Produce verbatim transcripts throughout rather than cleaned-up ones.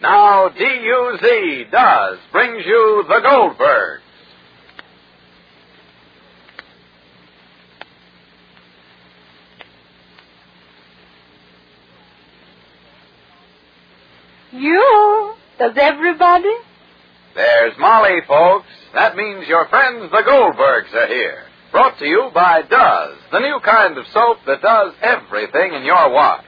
Now, D U Z does brings you the Goldbergs. You? Does everybody? There's Molly, folks. That means your friends, the Goldbergs, are here. Brought to you by Does, the new kind of soap that does everything in your wash.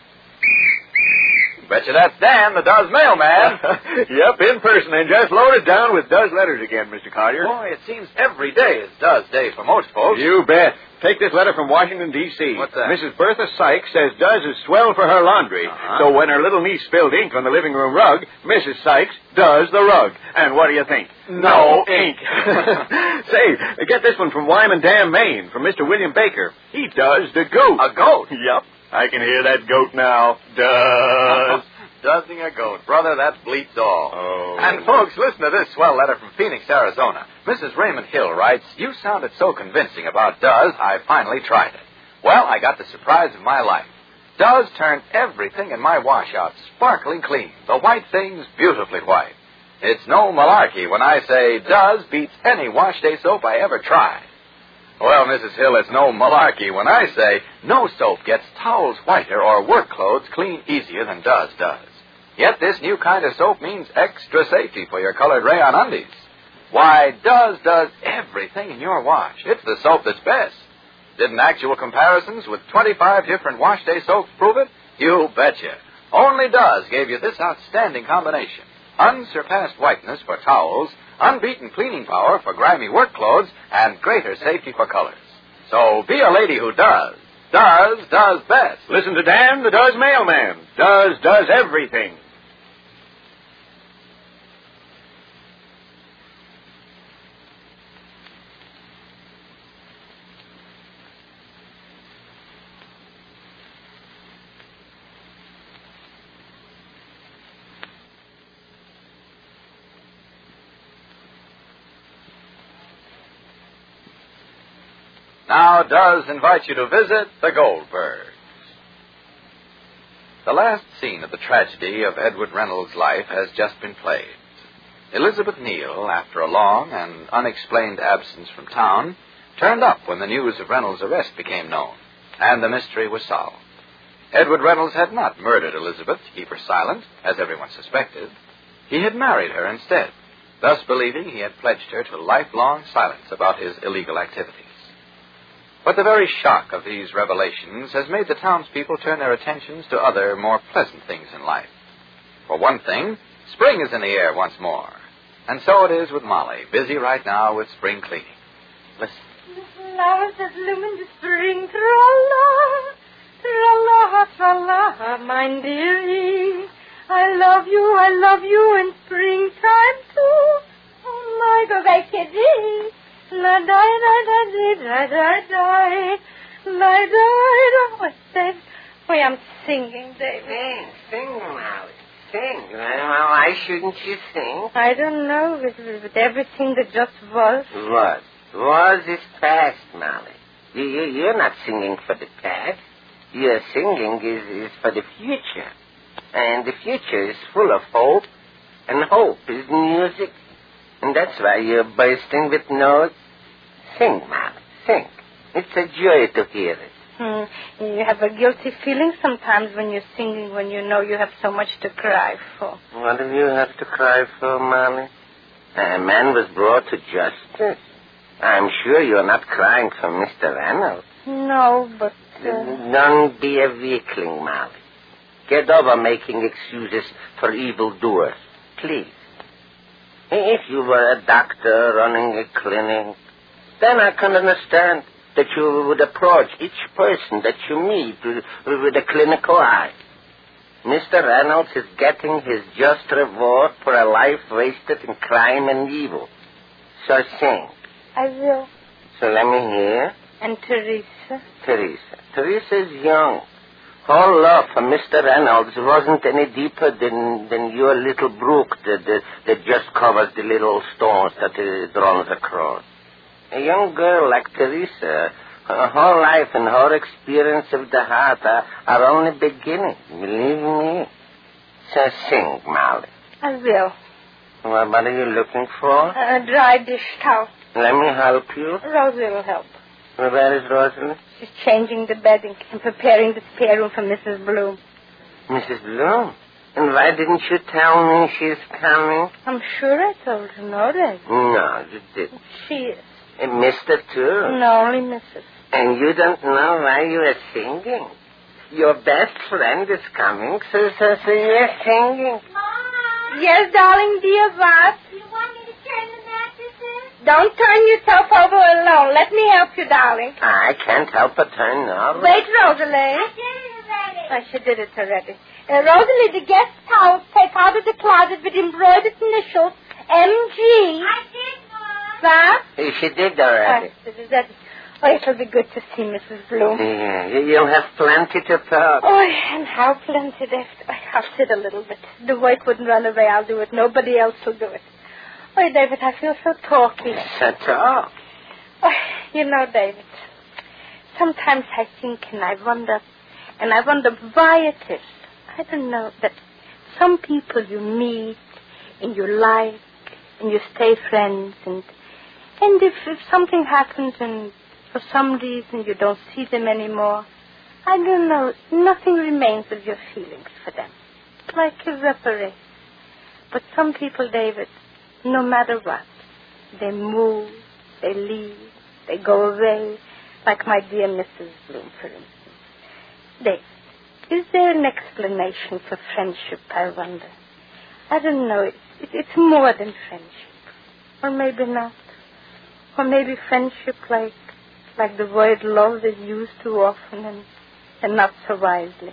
Betcha that's Dan, the Does mailman. Yep, in person, and just loaded down with Does letters again, Mister Collier. Boy, it seems every day is Does Day for most folks. You bet. Take this letter from Washington, D C What's that? Missus Bertha Sykes says Does is swell for her laundry. Uh-huh. So when her little niece spilled ink on the living room rug, Missus Sykes does the rug. And what do you think? No ink. Say, get this one from Wyman Dam, Maine, from Mister William Baker. He does the goat. A goat? Yep. I can hear that goat now. Does. Doesing a goat. Brother, that bleats all. Oh. And, folks, listen to this swell letter from Phoenix, Arizona. Missus Raymond Hill writes, you sounded so convincing about Does, I finally tried it. Well, I got the surprise of my life. Does turned everything in my washout sparkling clean. The white things beautifully white. It's no malarkey when I say Does beats any wash day soap I ever tried. Well, Missus Hill, it's no malarkey when I say no soap gets towels whiter or work clothes clean easier than Does does. Yet this new kind of soap means extra safety for your colored rayon undies. Why, Does does everything in your wash. It's the soap that's best. Didn't actual comparisons with twenty-five different wash day soaps prove it? You betcha. Only Does gave you this outstanding combination. Unsurpassed whiteness for towels, unbeaten cleaning power for grimy work clothes, and greater safety for colors. So be a lady who does. Does does best. Listen to Dan, the Does mailman. Does does everything. Now Does invite you to visit the Goldbergs. The last scene of the tragedy of Edward Reynolds' life has just been played. Elizabeth Neal, after a long and unexplained absence from town, turned up when the news of Reynolds' arrest became known, and the mystery was solved. Edward Reynolds had not murdered Elizabeth to keep her silent, as everyone suspected. He had married her instead, thus believing he had pledged her to lifelong silence about his illegal activities. But the very shock of these revelations has made the townspeople turn their attentions to other, more pleasant things in life. For one thing, spring is in the air once more. And so it is with Molly, busy right now with spring cleaning. Listen. The flowers that bloom in the spring, tra-la, tra-la, tra-la, my dearie. I love you, I love you in springtime too. Oh, my, go back, kitty. La di da da di da da di, la di da. What's that? Why, I'm singing, David. Sing, sing, Molly, sing. Well, why shouldn't you sing? I don't know, with, with everything that just was. Was. Was is past, Molly. You, you, you're not singing for the past. Your singing is, is for the future. And the future is full of hope. And hope is music. And that's why you're bursting with notes. Sing, Molly, sing. It's a joy to hear it. Hmm. You have a guilty feeling sometimes when you're singing, when you know you have so much to cry for. What do you have to cry for, Molly? A man was brought to justice. I'm sure you're not crying for Mister Reynolds. No, but... Uh... Don't be a weakling, Molly. Get over making excuses for evildoers, please. If you were a doctor running a clinic, then I can understand that you would approach each person that you meet with, with a clinical eye. Mister Reynolds is getting his just reward for a life wasted in crime and evil. So sing. I will. So let me hear. And Teresa? Teresa. Teresa is young. Her love for Mister Reynolds wasn't any deeper than, than your little brook that, that, that just covers the little stones that it runs across. A young girl like Teresa, her, her life and her experience of the heart are, are only beginning, believe me. uh, sing, Molly. I will. Well, what are you looking for? A dry dish towel. Let me help you. Rosie will help. Well, where is Rosalie? She's changing the bedding and preparing the spare room for Missus Bloom. Missus Bloom? And why didn't you tell me she's coming? I'm sure I told her, no, Dave. No, you didn't. She is. And Mister too? No, only Missus And you don't know why you are singing? Your best friend is coming, so, so, so you're singing. Mama! Yes, darling, dear, what? You want me to turn the mattresses? Don't turn yourself over alone. Let me help you, darling. I can't help but turn over. Wait, Rosalie. I did it already. Oh, she did it already. Uh, Rosalie, the guest towels take out of the closet with embroidered initials M G. I did, Mom. What? She did already. Oh, this is that. Oh, it'll be good to see Missus Bloom. Yeah, you- you'll have plenty to talk. Oh, and how plenty left. I'll sit a little bit. The work wouldn't run away. I'll do it. Nobody else will do it. Oh, David, I feel so talky. So talk. Oh, you know, David, sometimes I think and I wonder, and I wonder why it is. I don't know, that some people you meet and you like and you stay friends, and and if, if something happens and for some reason you don't see them anymore, I don't know, nothing remains of your feelings for them. It's like evaporate. But some people, David, no matter what, they move, they leave, they go away, like my dear Missus Bloom, for instance. David, is there an explanation for friendship, I wonder? I don't know. It, it, it's more than friendship. Or maybe not. Or maybe friendship like like the word love is used too often and, and not so wisely.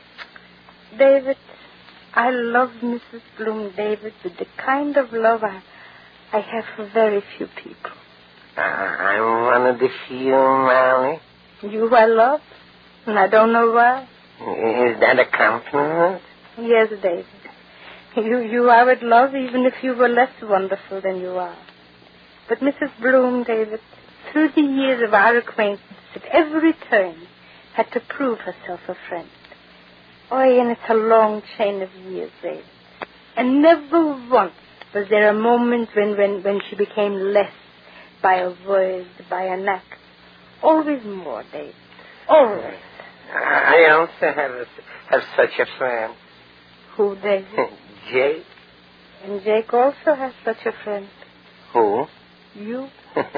David, I love Missus Bloom, David, with the kind of love I, I have for very few people. Uh, I'm one of the few, Molly. You I love, and I don't know why. Is that a compliment? Yes, David. You, you I would love even if you were less wonderful than you are. But Missus Bloom, David, through the years of our acquaintance, at every turn, had to prove herself a friend. Oh, and it's a long chain of years, David. And never once was there a moment when, when, when she became less by a word, by an act. Always more, David. Always. I also have, a, have such a friend. Who, David? Jake. And Jake also has such a friend. Who? You. What's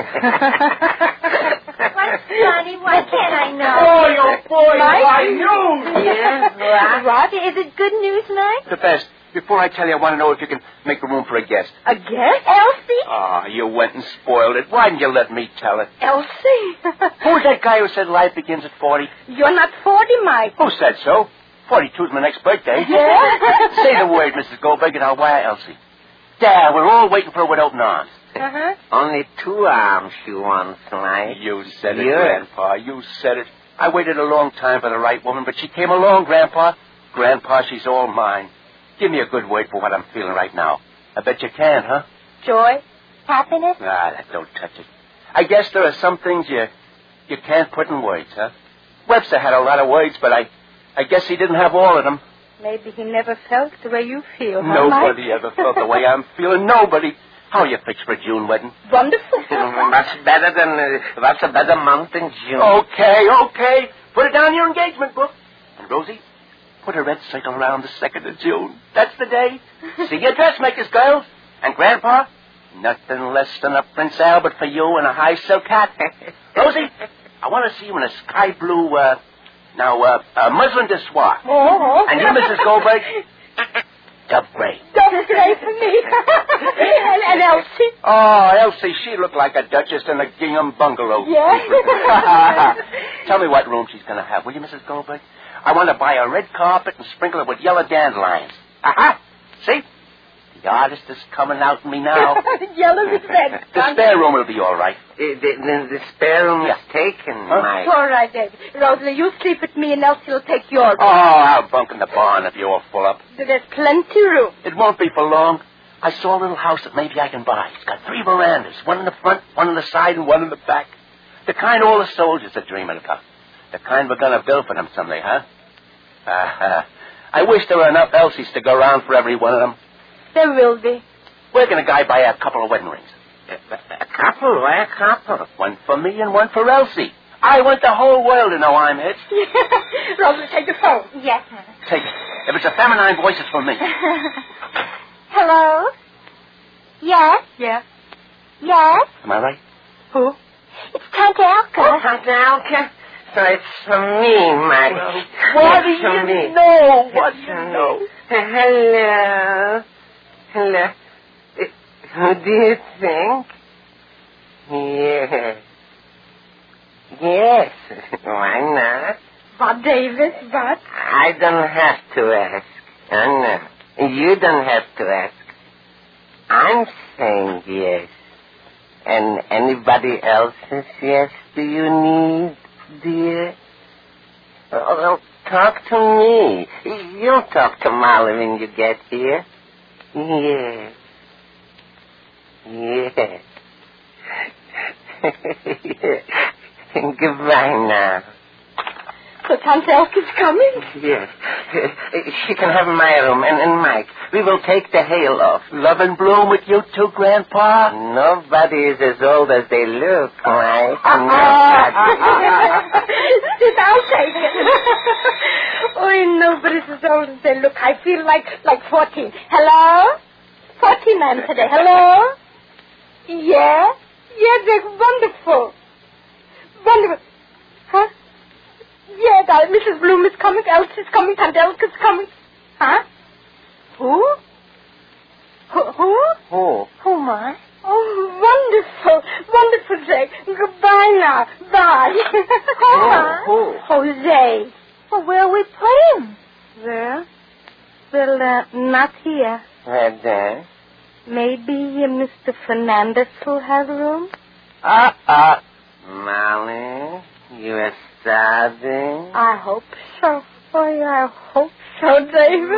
funny? Why can't I know? Oh, you boy, Mike? why you? Yeah, what? Is it good news, Mike? The best. Before I tell you, I want to know if you can make room for a guest. A guest? Elsie? Ah, you went and spoiled it. Why didn't you let me tell it? Elsie? Who's that guy who said life begins at forty? You're not forty, Mike. Who said so? Forty-two's my next birthday. Yeah? Say the word, Missus Goldberg, and I'll wire Elsie. Dad, we're all waiting for her with open arms. Uh-huh. Only two arms she wants, Mike. You said it, Yeah. Grandpa. You said it. I waited a long time for the right woman, but she came along, Grandpa. Grandpa, she's all mine. Give me a good word for what I'm feeling right now. I bet you can, huh? Joy? Happiness? Ah, that don't touch it. I guess there are some things you you can't put in words, huh? Webster had a lot of words, but I I guess he didn't have all of them. Maybe he never felt the way you feel, huh, Nobody Mike? ever felt the way I'm feeling. Nobody. How you fixed for a June wedding? Wonderful. What's better than, uh, what's a better month than June? Okay, okay. Put it down in your engagement book. And Rosie, put a red circle around the second of June. That's the day. See your dressmakers, girls. And Grandpa, nothing less than a Prince Albert for you and a high silk hat. Rosie, I want to see you in a sky blue, uh, now, uh, uh muslin de soie. Oh. And you, Missus Goldberg, dove gray. Dove gray for me. and, and Elsie? Oh, Elsie, she looked like a duchess in a gingham bungalow. Yeah. Tell me what room she's going to have, will you, Missus Goldberg? I want to buy a red carpet and sprinkle it with yellow dandelions. Aha! See? The artist is coming out in me now. Yellow with red. The spare room will be all right. Uh, the, the, the spare room Yeah. is taken, Huh? Mike. All right, David. Rosalie, you sleep with me and Elsie will take your room. Oh, I'll bunk in the barn if you're all full up. There's plenty room. It won't be for long. I saw a little house that maybe I can buy. It's got three verandas, one in the front, one on the side, and one in the back. The kind all the soldiers are dreaming about. The kind we're going to build for them someday, huh? Uh, I wish there were enough Elsies to go around for every one of them. There will be. Where can a guy buy a couple of wedding rings? A, a couple? Why a couple? One for me and one for Elsie. I want the whole world to know I'm hitched. Rosa, take the phone. Yes, honey. Take it. If it's a feminine voice, it's for me. Hello? Yes? Yeah. Yes? Am I right? Who? It's Tante Elka. Oh, Tante Elka. So it's for me, Mike. What do It's for you me. know? What do It's you for me. know? Hello. Hello. Uh, Who do you think? Yes. Yes. Why not? What, David? What? I don't have to ask. Oh, no. You don't have to ask. I'm saying yes. And anybody else's yes do you need, dear? Oh, well, talk to me. You'll talk to Molly when you get here. Yes. Yes. Goodbye now. So Tante Elka's coming? Yes. She can have my room. And, and Mike, we will take the hail off. Love and bloom with you too, Grandpa. Nobody is as old as they look, Mike. Sit down, take it. Oh, nobody's as old as they look. I feel like like fourteen. Hello? Fourteen I'm today. Hello? Yeah? Yeah, they're wonderful. Wonderful. Huh? Yeah, that Missus Bloom is coming, Elsie's coming, Tante Elka's coming. Huh? Who? Who? Who? Who? Who, Ma? Oh, wonderful. Wonderful, Jay. Goodbye now. Bye. Who? Who? Jose. Well, where are we playing? There. Well, uh, not here. Where then? Maybe uh, Mister Fernandez will have room. Uh-uh. Molly, you are starving? I hope so. Oh, yeah, I hope so, David.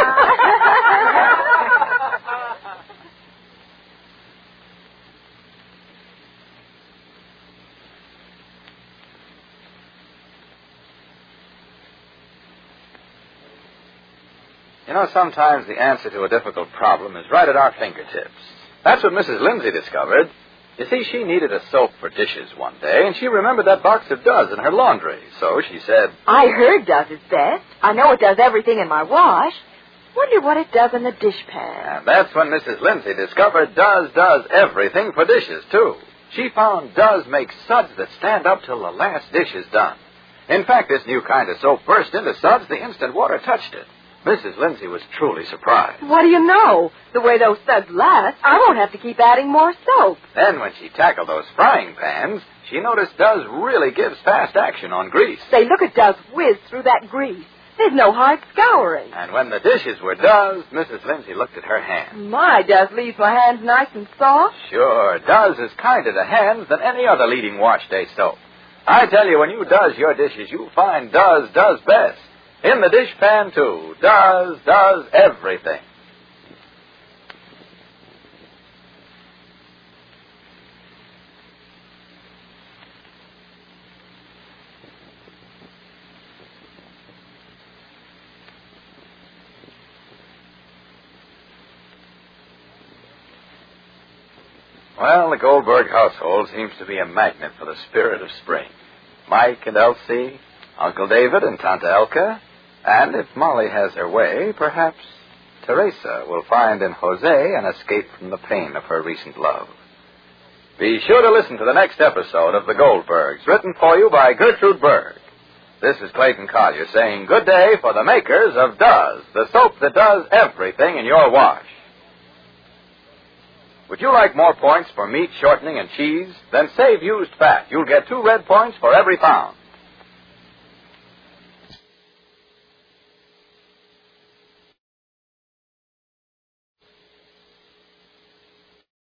You know, sometimes the answer to a difficult problem is right at our fingertips. That's what Missus Lindsay discovered. You see, she needed a soap for dishes one day, and she remembered that box of Does in her laundry. So she said, I heard Does is best. I know it does everything in my wash. Wonder what it does in the dishpan. and that's when Missus Lindsay discovered Does does everything for dishes, too. She found Does make suds that stand up till the last dish is done. In fact, this new kind of soap burst into suds the instant water touched it. Missus Lindsay was truly surprised. What do you know? The way those suds last, I won't have to keep adding more soap. Then when she tackled those frying pans, she noticed Does really gives fast action on grease. Say, look at Does whiz through that grease. There's no hard scouring. And when the dishes were Does, Missus Lindsay looked at her hands. My, Does leaves my hands nice and soft. Sure, Does is kinder to hands than any other leading wash day soap. I tell you, when you Does your dishes, you'll find Does does best. In the dishpan, too. Does does everything. Well, the Goldberg household seems to be a magnet for the spirit of spring. Mike and Elsie, Uncle David and Tante Elka, and if Molly has her way, perhaps Teresa will find in Jose an escape from the pain of her recent love. Be sure to listen to the next episode of The Goldbergs, written for you by Gertrude Berg. This is Clayton Collier saying good day for the makers of Does, the soap that does everything in your wash. Would you like more points for meat shortening and cheese? Then save used fat. You'll get two red points for every pound.